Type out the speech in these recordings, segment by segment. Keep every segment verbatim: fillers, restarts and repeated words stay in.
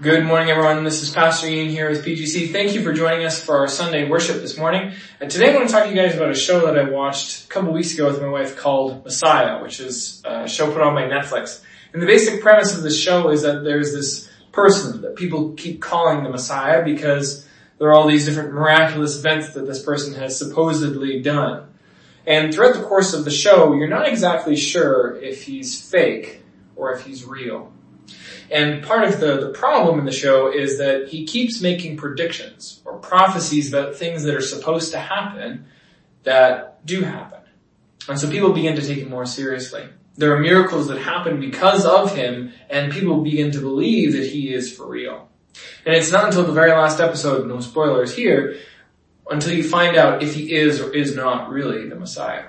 Good morning, everyone. This is Pastor Ian here with P G C. Thank you for joining us for our Sunday worship this morning. And today I want to talk to you guys about a show that I watched a couple weeks ago with my wife called Messiah, which is a show put on by Netflix. And the basic premise of this show is that there's this person that people keep calling the Messiah because there are all these different miraculous events that this person has supposedly done. And throughout the course of the show, you're not exactly sure if he's fake or if he's real. And part of the, the problem in the show is that he keeps making predictions or prophecies about things that are supposed to happen that do happen. And so people begin to take him more seriously. There are miracles that happen because of him, and people begin to believe that he is for real. And it's not until the very last episode, no spoilers here, until you find out if he is or is not really the Messiah.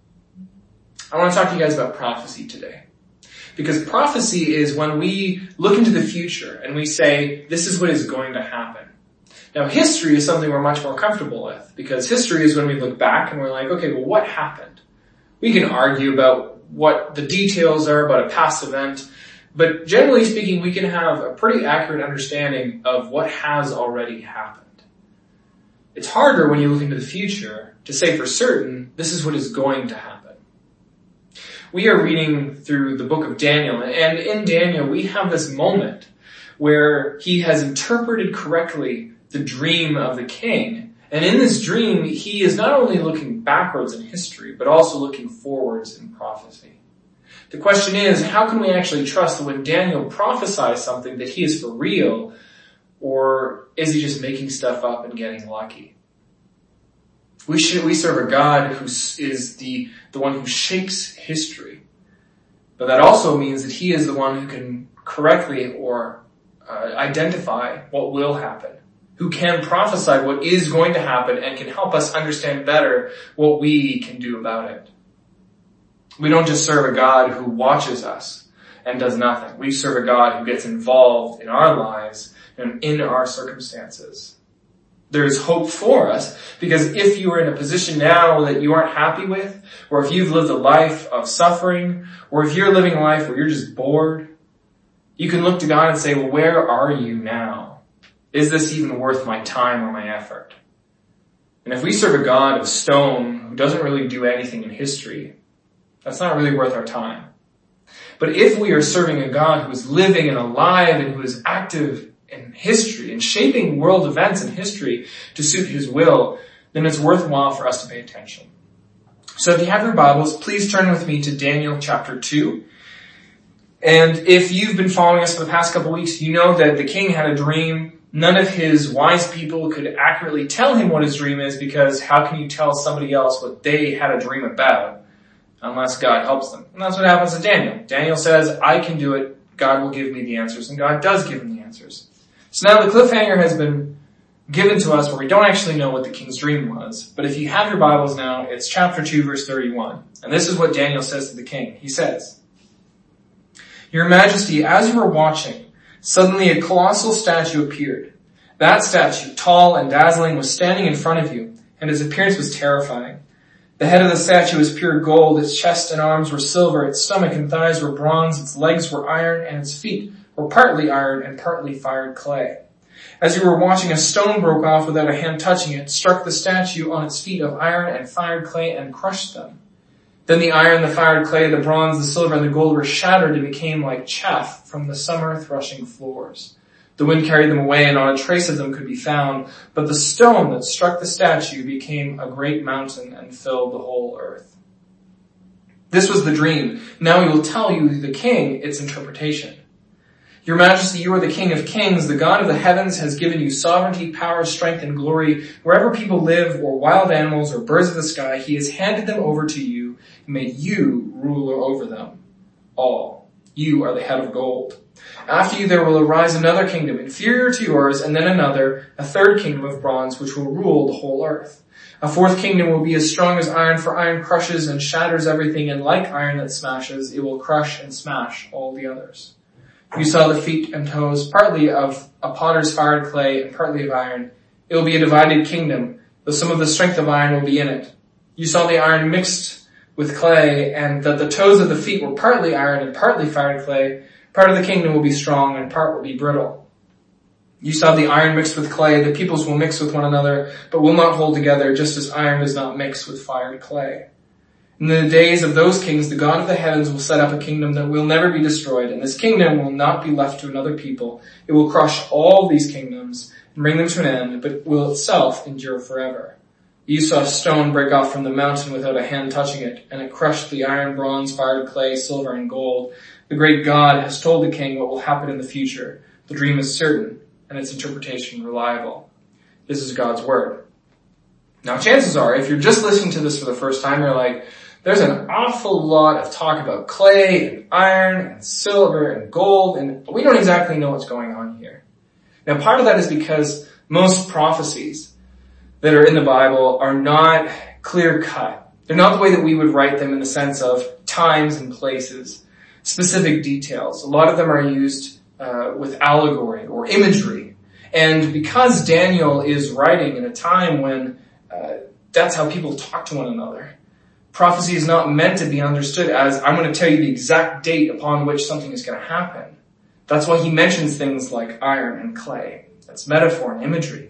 I want to talk to you guys about prophecy today. Because prophecy is when we look into the future and we say, this is what is going to happen. Now, history is something we're much more comfortable with, because history is when we look back and we're like, okay, well, what happened? We can argue about what the details are about a past event, but generally speaking, we can have a pretty accurate understanding of what has already happened. It's harder when you look into the future to say for certain, this is what is going to happen. We are reading through the book of Daniel, and in Daniel we have this moment where he has interpreted correctly the dream of the king. And in this dream, he is not only looking backwards in history, but also looking forwards in prophecy. The question is, how can we actually trust that when Daniel prophesies something that he is for real, or is he just making stuff up and getting lucky? We should, we serve a God who is the, the one who shapes history. But that also means that he is the one who can correctly or uh, identify what will happen, who can prophesy what is going to happen and can help us understand better what we can do about it. We don't just serve a God who watches us and does nothing. We serve a God who gets involved in our lives and in our circumstances. There's hope for us, because if you are in a position now that you aren't happy with, or if you've lived a life of suffering, or if you're living a life where you're just bored, you can look to God and say, well, where are you now? Is this even worth my time or my effort? And if we serve a God of stone who doesn't really do anything in history, that's not really worth our time. But if we are serving a God who is living and alive and who is active in history and shaping world events in history to suit his will, then it's worthwhile for us to pay attention. So if you have your Bibles, please turn with me to Daniel chapter two. And if you've been following us for the past couple weeks, you know that the king had a dream. None of his wise people could accurately tell him what his dream is, because how can you tell somebody else what they had a dream about unless God helps them? And that's what happens to Daniel. Daniel says, I can do it. God will give me the answers. And God does give him the answers. So now the cliffhanger has been given to us where we don't actually know what the king's dream was. But if you have your Bibles now, it's chapter two, verse thirty-one. And this is what Daniel says to the king. He says, Your Majesty, as you were watching, suddenly a colossal statue appeared. That statue, tall and dazzling, was standing in front of you, and its appearance was terrifying. The head of the statue was pure gold, its chest and arms were silver, its stomach and thighs were bronze, its legs were iron, and its feet were partly iron and partly fired clay. As you were watching, a stone broke off without a hand touching it, struck the statue on its feet of iron and fired clay, and crushed them. Then the iron, the fired clay, the bronze, the silver, and the gold were shattered and became like chaff from the summer threshing floors. The wind carried them away, and not a trace of them could be found, but the stone that struck the statue became a great mountain and filled the whole earth. This was the dream. Now we will tell you, the king, its interpretation. Your Majesty, you are the King of Kings. The God of the heavens has given you sovereignty, power, strength, and glory. Wherever people live, or wild animals, or birds of the sky, he has handed them over to you and made you ruler over them all. You are the head of gold. After you there will arise another kingdom inferior to yours, and then another, a third kingdom of bronze, which will rule the whole earth. A fourth kingdom will be as strong as iron, for iron crushes and shatters everything, and like iron that smashes, it will crush and smash all the others. You saw the feet and toes, partly of a potter's fired clay and partly of iron. It will be a divided kingdom, though some of the strength of iron will be in it. You saw the iron mixed with clay, and that the toes of the feet were partly iron and partly fired clay. Part of the kingdom will be strong and part will be brittle. You saw the iron mixed with clay. The peoples will mix with one another, but will not hold together, just as iron does not mix with fire and clay. In the days of those kings, the God of the heavens will set up a kingdom that will never be destroyed, and this kingdom will not be left to another people. It will crush all these kingdoms and bring them to an end, but will itself endure forever. You saw a stone break off from the mountain without a hand touching it, and it crushed the iron, bronze, fire, clay, silver, and gold. The great God has told the king what will happen in the future. The dream is certain, and its interpretation reliable. This is God's word. Now, chances are, if you're just listening to this for the first time, you're like, there's an awful lot of talk about clay and iron and silver and gold, and we don't exactly know what's going on here. Now, part of that is because most prophecies that are in the Bible are not clear-cut. They're not the way that we would write them in the sense of times and places, specific details. A lot of them are used uh, with allegory or imagery. And because Daniel is writing in a time when uh, that's how people talk to one another, prophecy is not meant to be understood as, I'm going to tell you the exact date upon which something is going to happen. That's why he mentions things like iron and clay. That's metaphor and imagery.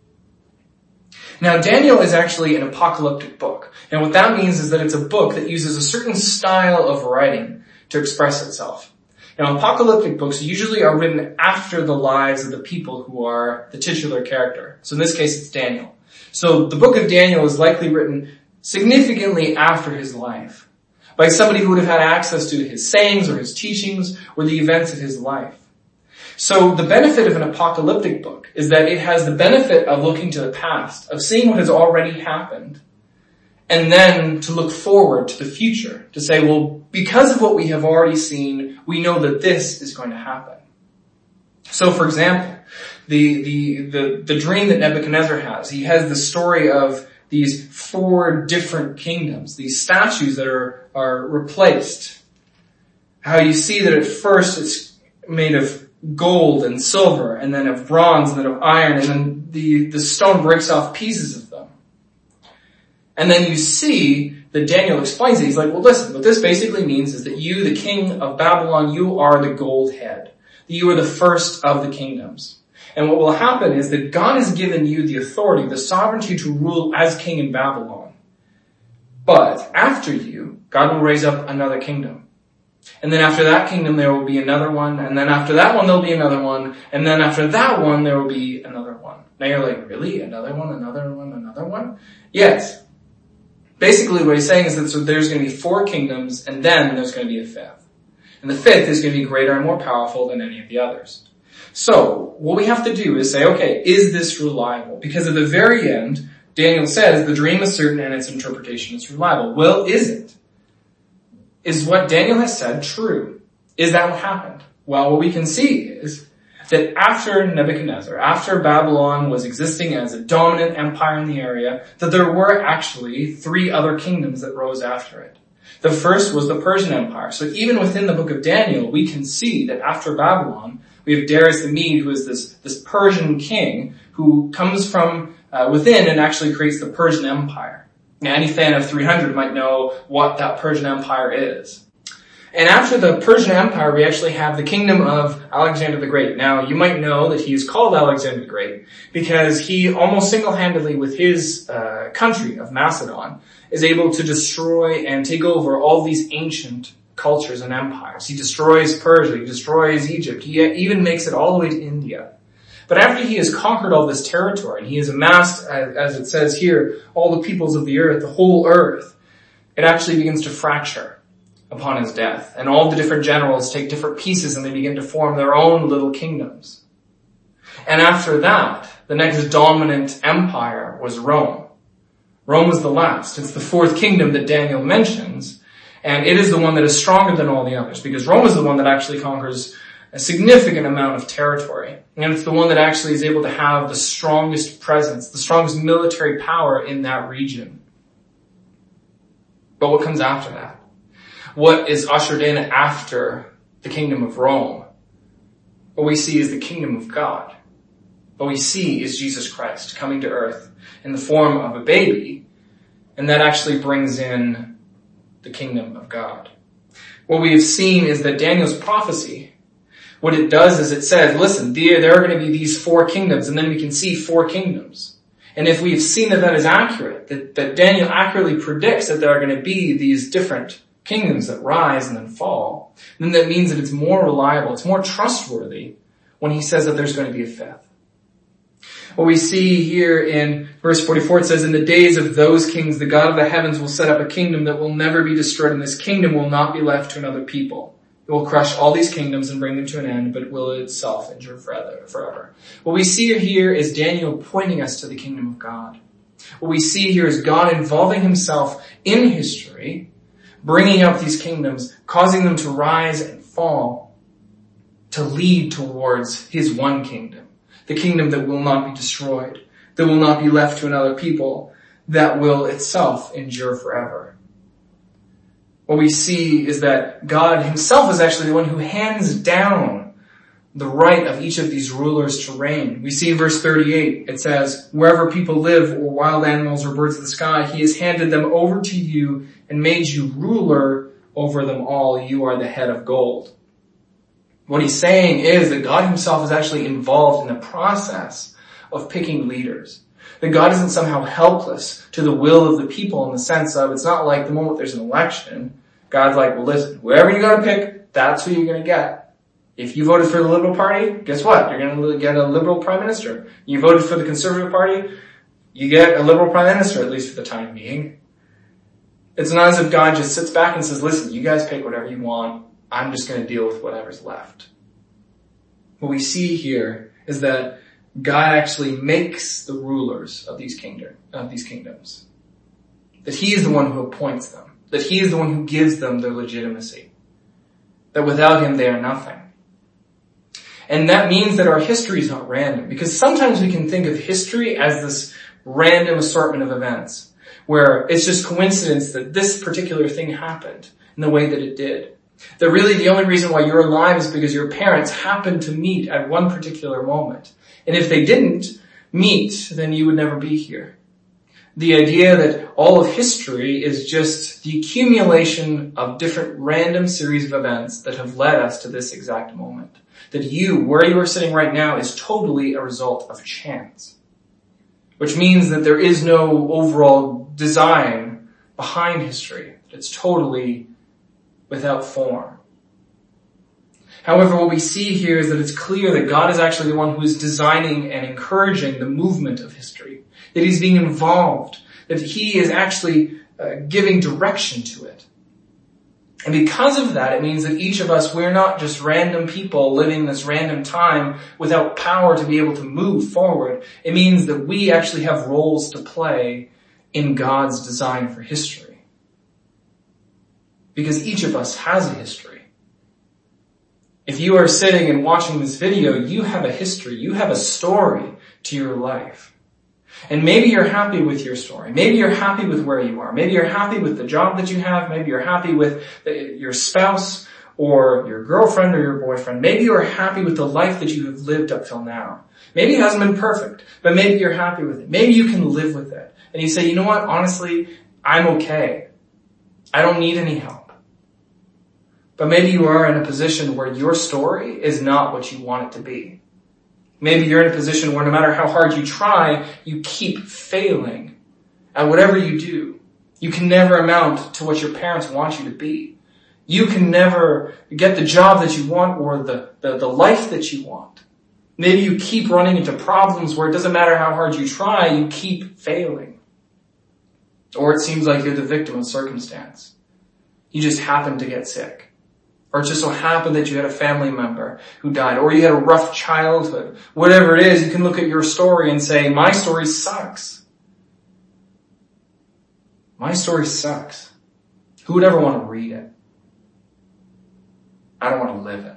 Now, Daniel is actually an apocalyptic book. And what that means is that it's a book that uses a certain style of writing to express itself. Now, apocalyptic books usually are written after the lives of the people who are the titular character. So in this case, it's Daniel. So the book of Daniel is likely written significantly after his life, by somebody who would have had access to his sayings or his teachings or the events of his life. So the benefit of an apocalyptic book is that it has the benefit of looking to the past, of seeing what has already happened, and then to look forward to the future, to say, well, because of what we have already seen, we know that this is going to happen. So for example, the, the, the, the dream that Nebuchadnezzar has, he has the story of these four different kingdoms, these statues that are, are replaced. How you see that at first it's made of gold and silver, and then of bronze, and then of iron, and then the, the stone breaks off pieces of them. And then you see that Daniel explains it. He's like, well, listen, what this basically means is that you, the king of Babylon, you are the gold head. That you are the first of the kingdoms. And what will happen is that God has given you the authority, the sovereignty to rule as king in Babylon. But after you, God will raise up another kingdom. And then after that kingdom, there will be another one. And then after that one, there'll be another one. And then after that one, there will be another one. Now you're like, really? Another one, another one, another one? Yes. Basically what he's saying is that so there's going to be four kingdoms, and then there's going to be a fifth. And the fifth is going to be greater and more powerful than any of the others. So, what we have to do is say, okay, is this reliable? Because at the very end, Daniel says the dream is certain and its interpretation is reliable. Well, is it? Is what Daniel has said true? Is that what happened? Well, what we can see is that after Nebuchadnezzar, after Babylon was existing as a dominant empire in the area, that there were actually three other kingdoms that rose after it. The first was the Persian Empire. So even within the book of Daniel, we can see that after Babylon, we have Darius the Mede, who is this, this Persian king who comes from uh, within and actually creates the Persian Empire. Now, any fan of three hundred might know what that Persian Empire is. And after the Persian Empire, we actually have the kingdom of Alexander the Great. Now, you might know that he is called Alexander the Great because he almost single-handedly, with his uh, country of Macedon, is able to destroy and take over all these ancient cultures and empires. He destroys Persia, he destroys Egypt, he even makes it all the way to India. But after he has conquered all this territory, and he has amassed, as it says here, all the peoples of the earth, the whole earth, it actually begins to fracture upon his death. And all the different generals take different pieces and they begin to form their own little kingdoms. And after that, the next dominant empire was Rome. Rome was the last. It's the fourth kingdom that Daniel mentions. And it is the one that is stronger than all the others, because Rome is the one that actually conquers a significant amount of territory. And it's the one that actually is able to have the strongest presence, the strongest military power in that region. But what comes after that? What is ushered in after the kingdom of Rome? What we see is the kingdom of God. What we see is Jesus Christ coming to earth in the form of a baby, and that actually brings in the kingdom of God. What we have seen is that Daniel's prophecy what it does is it says, listen, there are going to be these four kingdoms, and then we can see four kingdoms. And if we've seen that that is accurate, that, that Daniel accurately predicts that there are going to be these different kingdoms that rise and then fall, then that means that it's more reliable, it's more trustworthy when he says that there's going to be a fifth. What we see here in verse forty-four, it says, in the days of those kings, the God of the heavens will set up a kingdom that will never be destroyed, and this kingdom will not be left to another people. It will crush all these kingdoms and bring them to an end, but will itself endure forever. forever. What we see here is Daniel pointing us to the kingdom of God. What we see here is God involving himself in history, bringing up these kingdoms, causing them to rise and fall, to lead towards his one kingdom, the kingdom that will not be destroyed, that will not be left to another people, that will itself endure forever. What we see is that God himself is actually the one who hands down the right of each of these rulers to reign. We see in verse thirty-eight, it says, wherever people live, or wild animals or birds of the sky, he has handed them over to you and made you ruler over them all. You are the head of gold. What he's saying is that God himself is actually involved in the process of picking leaders. That God isn't somehow helpless to the will of the people in the sense of, it's not like the moment there's an election, God's like, well listen, whoever you gotta pick, that's who you're gonna get. If you voted for the Liberal Party, guess what? You're gonna get a Liberal Prime Minister. You voted for the Conservative Party, you get a Liberal Prime Minister, at least for the time being. It's not as if God just sits back and says, listen, you guys pick whatever you want, I'm just gonna deal with whatever's left. What we see here is that God actually makes the rulers of these kingdom, of these kingdoms. That he is the one who appoints them. That he is the one who gives them their legitimacy. That without him they are nothing. And that means that our history is not random. Because sometimes we can think of history as this random assortment of events. Where it's just coincidence that this particular thing happened in the way that it did. That really the only reason why you're alive is because your parents happened to meet at one particular moment. And if they didn't meet, then you would never be here. The idea that all of history is just the accumulation of different random series of events that have led us to this exact moment. That you, where you are sitting right now, is totally a result of chance. Which means that there is no overall design behind history. It's totally without form. However, what we see here is that it's clear that God is actually the one who is designing and encouraging the movement of history. That he's being involved. That he is actually uh, giving direction to it. And because of that, it means that each of us, we're not just random people living this random time without power to be able to move forward. It means that we actually have roles to play in God's design for history. Because each of us has a history. If you are sitting and watching this video, you have a history, you have a story to your life. And maybe you're happy with your story. Maybe you're happy with where you are. Maybe you're happy with the job that you have. Maybe you're happy with the, your spouse or your girlfriend or your boyfriend. Maybe you're happy with the life that you have lived up till now. Maybe it hasn't been perfect, but maybe you're happy with it. Maybe you can live with it. And you say, you know what, honestly, I'm okay. I don't need any help. But maybe you are in a position where your story is not what you want it to be. Maybe you're in a position where no matter how hard you try, you keep failing at whatever you do. You can never amount to what your parents want you to be. You can never get the job that you want or the, the, the life that you want. Maybe you keep running into problems where it doesn't matter how hard you try, you keep failing. Or it seems like you're the victim of circumstance. You just happen to get sick. Or it just so happened that you had a family member who died, or you had a rough childhood. Whatever it is, you can look at your story and say, my story sucks. My story sucks. Who would ever want to read it? I don't want to live it.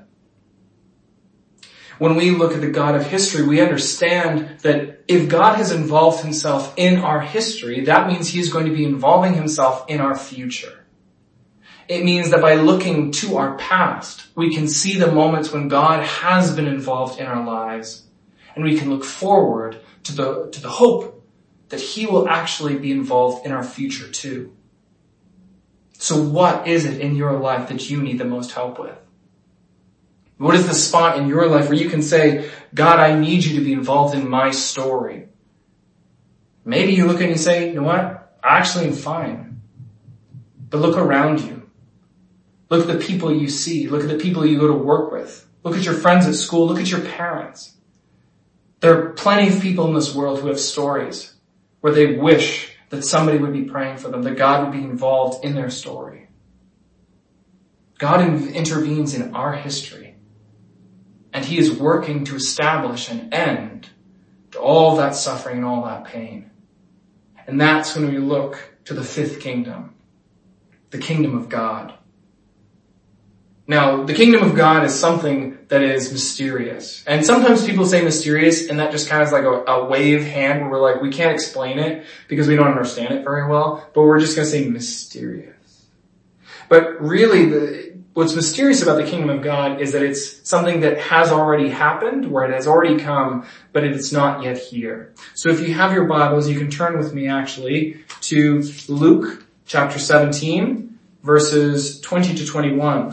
When we look at the God of history, we understand that if God has involved himself in our history, that means he is going to be involving himself in our future. It means that by looking to our past, we can see the moments when God has been involved in our lives, and we can look forward to the, to the hope that he will actually be involved in our future too. So what is it in your life that you need the most help with? What is the spot in your life where you can say, God, I need you to be involved in my story? Maybe you look at it and say, you know what? I actually am fine. But look around you. Look at the people you see. Look at the people you go to work with. Look at your friends at school. Look at your parents. There are plenty of people in this world who have stories where they wish that somebody would be praying for them, that God would be involved in their story. God intervenes in our history, and he is working to establish an end to all that suffering and all that pain. And that's when we look to the fifth kingdom, the kingdom of God. Now, the kingdom of God is something that is mysterious. And sometimes people say mysterious, and that just kind of is like a, a wave hand where we're like, we can't explain it because we don't understand it very well, but we're just going to say mysterious. But really, the, what's mysterious about the kingdom of God is that it's something that has already happened, where it has already come, but it's not yet here. So if you have your Bibles, you can turn with me actually to Luke chapter seventeen, verses twenty to twenty-one.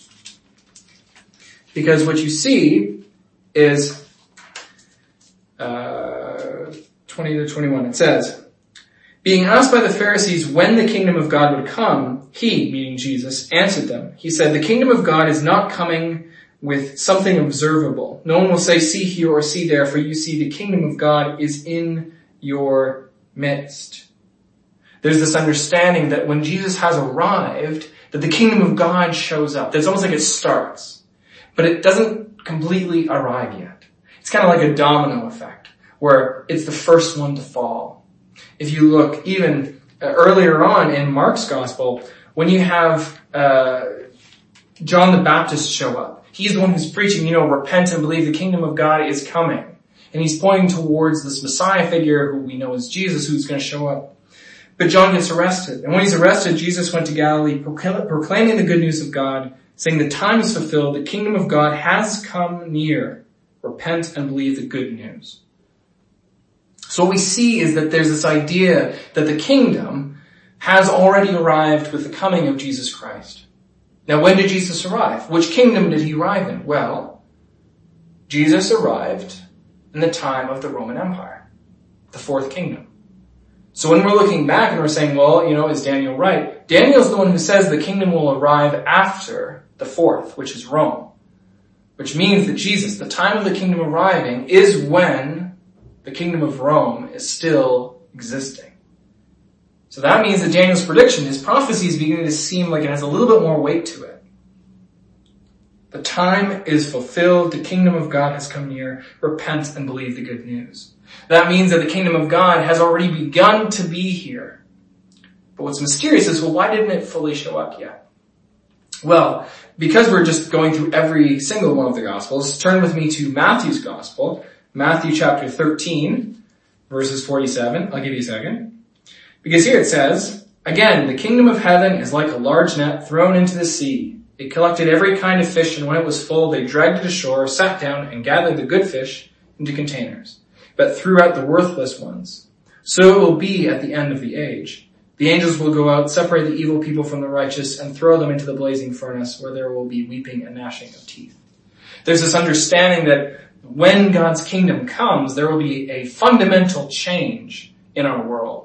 Because what you see is uh twenty to twenty-one. It says, being asked by the Pharisees when the kingdom of God would come, he, meaning Jesus, answered them. He said, the kingdom of God is not coming with something observable. No one will say, see here or see there, for you see the kingdom of God is in your midst. There's this understanding that when Jesus has arrived, that the kingdom of God shows up. It's almost like it starts. But it doesn't completely arrive yet. It's kind of like a domino effect, where it's the first one to fall. If you look even earlier on in Mark's gospel, when you have uh John the Baptist show up, he's the one who's preaching, you know, repent and believe the kingdom of God is coming. And he's pointing towards this Messiah figure who we know is Jesus, who's going to show up. But John gets arrested. And when he's arrested, Jesus went to Galilee proclaiming the good news of God, saying the time is fulfilled, the kingdom of God has come near. Repent and believe the good news. So what we see is that there's this idea that the kingdom has already arrived with the coming of Jesus Christ. Now, when did Jesus arrive? Which kingdom did he arrive in? Well, Jesus arrived in the time of the Roman Empire, the fourth kingdom. So when we're looking back and we're saying, well, you know, is Daniel right? Daniel's the one who says the kingdom will arrive after the fourth, which is Rome. Which means that Jesus, the time of the kingdom arriving, is when the kingdom of Rome is still existing. So that means that Daniel's prediction, his prophecy, is beginning to seem like it has a little bit more weight to it. The time is fulfilled, the kingdom of God has come near, repent and believe the good news. That means that the kingdom of God has already begun to be here. But what's mysterious is, well, why didn't it fully show up yet? Well, because we're just going through every single one of the Gospels, turn with me to Matthew's Gospel, Matthew chapter thirteen, verses forty-seven. I'll give you a second. Because here it says, again, the kingdom of heaven is like a large net thrown into the sea. It collected every kind of fish, and when it was full, they dragged it ashore, sat down, and gathered the good fish into containers, but threw out the worthless ones. So it will be at the end of the age. The angels will go out, separate the evil people from the righteous, and throw them into the blazing furnace, where there will be weeping and gnashing of teeth. There's this understanding that when God's kingdom comes, there will be a fundamental change in our world.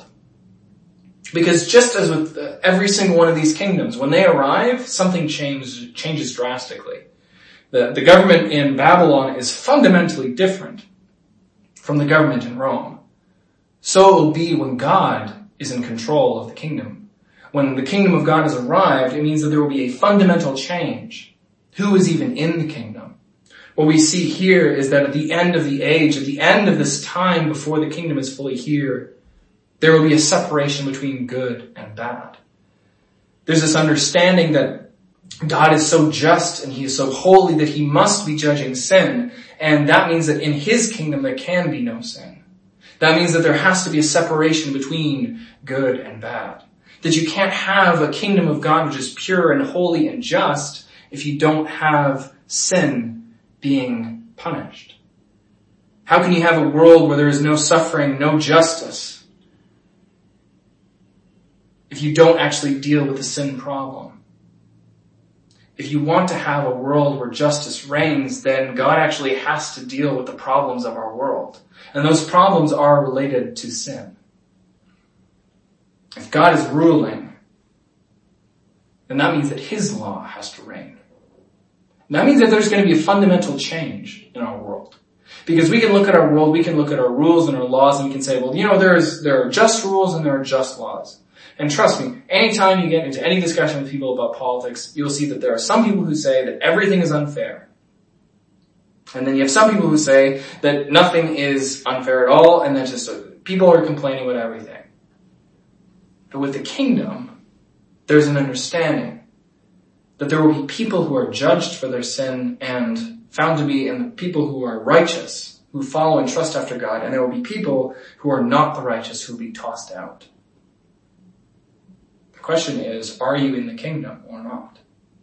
Because just as with every single one of these kingdoms, when they arrive, something changes, changes drastically. The, the government in Babylon is fundamentally different from the government in Rome. So it will be when God is in control of the kingdom. When the kingdom of God has arrived, it means that there will be a fundamental change. Who is even in the kingdom? What we see here is that at the end of the age, at the end of this time before the kingdom is fully here, there will be a separation between good and bad. There's this understanding that God is so just and he is so holy that he must be judging sin. And that means that in his kingdom there can be no sin. That means that there has to be a separation between good and bad. That you can't have a kingdom of God which is pure and holy and just if you don't have sin being punished. How can you have a world where there is no suffering, no justice, if you don't actually deal with the sin problem? if you want to have a world where justice reigns, then God actually has to deal with the problems of our world. And those problems are related to sin. If God is ruling, then that means that his law has to reign. And that means that there's going to be a fundamental change in our world. Because we can look at our world, we can look at our rules and our laws, and we can say, well, you know, there's, there are just rules and there are just laws. And trust me, anytime you get into any discussion with people about politics, you'll see that there are some people who say that everything is unfair. And then you have some people who say that nothing is unfair at all, and that just uh, people are complaining about everything. But with the kingdom, there's an understanding that there will be people who are judged for their sin and found to be, and people who are righteous, who follow and trust after God, and there will be people who are not the righteous who will be tossed out. The question is, are you in the kingdom or not?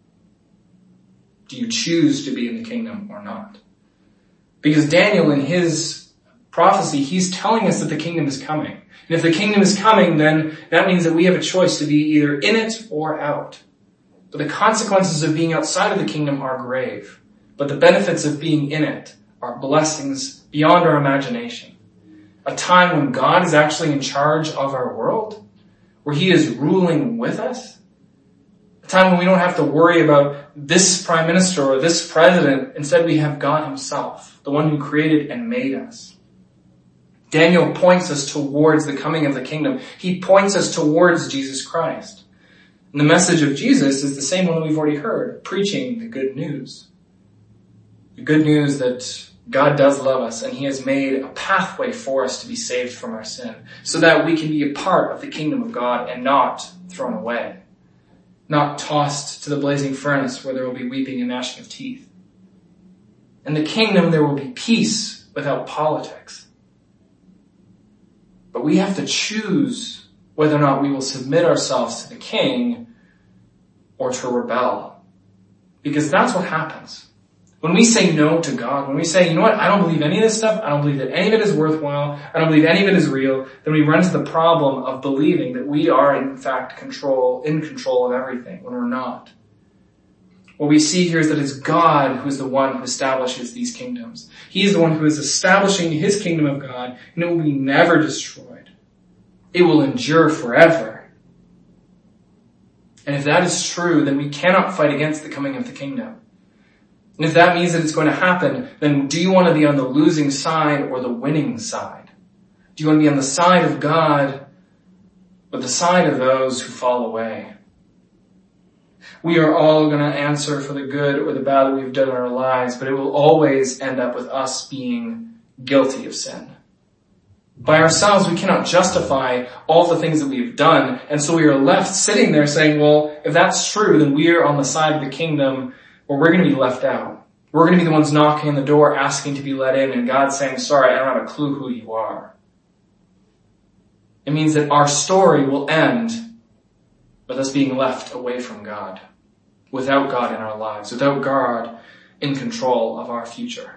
Do you choose to be in the kingdom or not? Because Daniel, in his prophecy, he's telling us that the kingdom is coming. And if the kingdom is coming, then that means that we have a choice to be either in it or out. But the consequences of being outside of the kingdom are grave. But the benefits of being in it are blessings beyond our imagination. A time when God is actually in charge of our world, where he is ruling with us. A time when we don't have to worry about this prime minister or this president. Instead, we have God himself, the one who created and made us. Daniel points us towards the coming of the kingdom. He points us towards Jesus Christ. And the message of Jesus is the same one that we've already heard, preaching the good news. The good news that God does love us, and he has made a pathway for us to be saved from our sin, so that we can be a part of the kingdom of God and not thrown away, not tossed to the blazing furnace where there will be weeping and gnashing of teeth. In the kingdom there will be peace without politics. But we have to choose whether or not we will submit ourselves to the king or to rebel. Because that's what happens. When we say no to God, when we say, you know what, I don't believe any of this stuff, I don't believe that any of it is worthwhile, I don't believe any of it is real, then we run into the problem of believing that we are in fact control, in control of everything when we're not. What we see here is that it's God who is the one who establishes these kingdoms. He is the one who is establishing his kingdom of God, and it will be never destroyed. It will endure forever. And if that is true, then we cannot fight against the coming of the kingdom. And if that means that it's going to happen, then do you want to be on the losing side or the winning side? Do you want to be on the side of God or the side of those who fall away? We are all going to answer for the good or the bad that we've done in our lives, but it will always end up with us being guilty of sin. By ourselves, we cannot justify all the things that we've done, and so we are left sitting there saying, well, if that's true, then we are on the side of the kingdom where we're going to be left out. We're going to be the ones knocking on the door asking to be let in, and God saying, sorry, I don't have a clue who you are. It means that our story will end with us being left away from God, without God in our lives, without God in control of our future.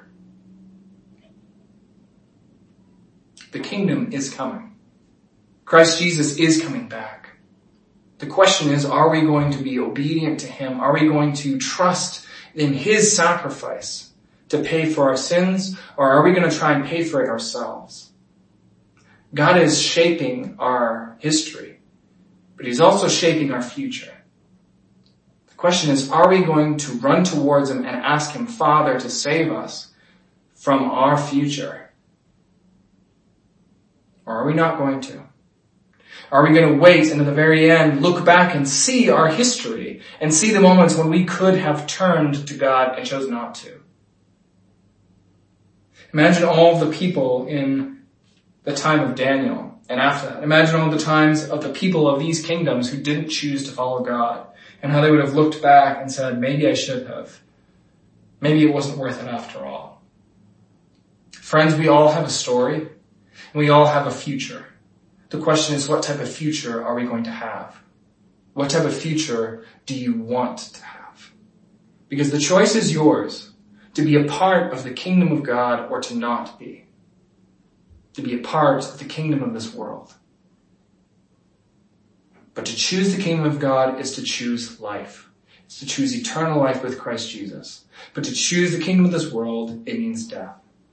The kingdom is coming. Christ Jesus is coming back. The question is, are we going to be obedient to him? Are we going to trust in his sacrifice to pay for our sins? Or are we going to try and pay for it ourselves? God is shaping our history, but he's also shaping our future. The question is, are we going to run towards him and ask him, Father, to save us from our future? Or are we not going to? Are we going to wait and at the very end look back and see our history and see the moments when we could have turned to God and chose not to? Imagine all the people in the time of Daniel and after that. Imagine all the times of the people of these kingdoms who didn't choose to follow God and how they would have looked back and said, maybe I should have. Maybe it wasn't worth it after all. Friends, we all have a story and we all have a future. The question is, what type of future are we going to have? What type of future do you want to have? Because the choice is yours, to be a part of the kingdom of God or to not be. To be a part of the kingdom of this world. But to choose the kingdom of God is to choose life. is to choose eternal life with Christ Jesus. But to choose the kingdom of this world, it means death.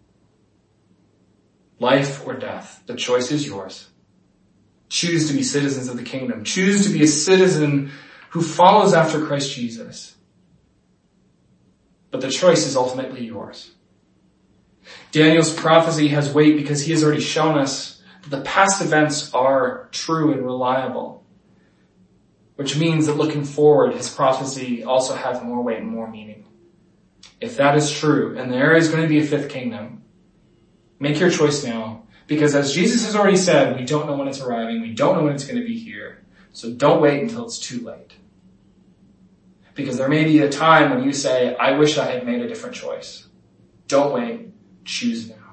Life or death, the choice is yours. Choose to be citizens of the kingdom. Choose to be a citizen who follows after Christ Jesus. But the choice is ultimately yours. Daniel's prophecy has weight because he has already shown us that the past events are true and reliable, which means that looking forward, his prophecy also has more weight and more meaning. If that is true, and there is going to be a fifth kingdom, make your choice now, because as Jesus has already said, we don't know when it's arriving, we don't know when it's going to be here, so don't wait until it's too late. Because there may be a time when you say, I wish I had made a different choice. Don't wait, choose now.